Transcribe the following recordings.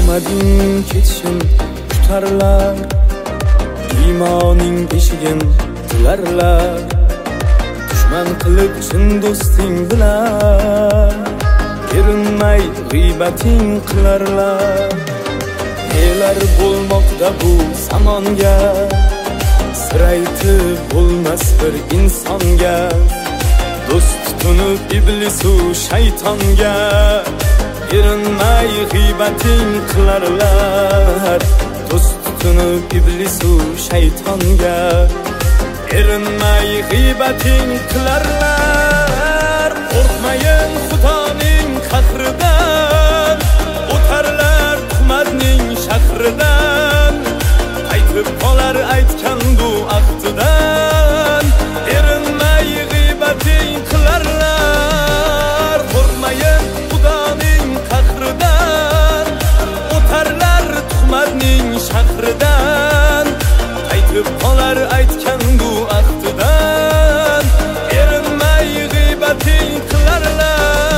Kutmading ketishim kutarlar, iymoning beshigin tilarlar. Dushman qilib chin do'sting bilan erinmay g'iybating qilarlar. Nelar bo'lmoqda bu zamonga, sir aytib bo'lmas bir insonga. Do'st tutunib iblisu shaytonga erinmay g'iybating qilarlar. Do'st tutunib iblisu shaytonga erinmay g'iybating qilarlar. Qo'rqmayin Xudoning qahridan, o'tarlar tuhmatning shahridan. Qaytib qolar aytgan bu ahdidan, erinmay g'iybating qilarlar. Qo'rqmayin Xudoning qahridan, o'tarlar tuhmatning shahridan. Qaytib qolar aytgan bu ahdidan, erinmay g'iybating qilarlar.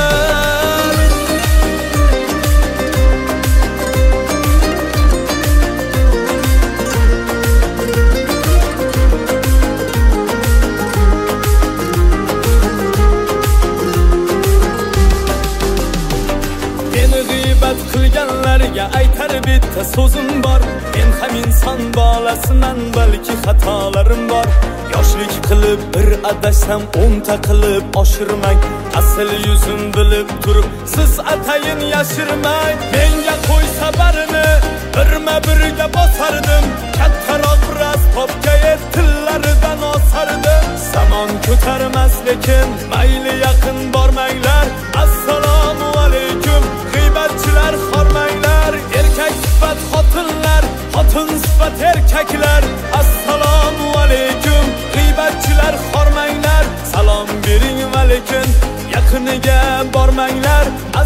Meni g'iybat qilganlarga aytar bitta so'zim bor. Men ham inson bolasiman, balki xatolarim bor. Yoshlik qilib bir adashsam 10ta qilib oshirmang. Asl yuzim bilib turib siz atayin yashirmang. Menga qo'ysa barini birma birga bosardim. Kattaroq rastopga tillaridan osardim. Zamon ko'tarmas lekin mayli yaqin bormanglar. Assalomu alaykum g'iybatchilar, xormanglar. Erkak sifat xotinlar, xotin sifat erkaklar. Assalomu alaykum g'iybatchilar, xormanglar. Salom bering va lekin yaqiniga bormanglar.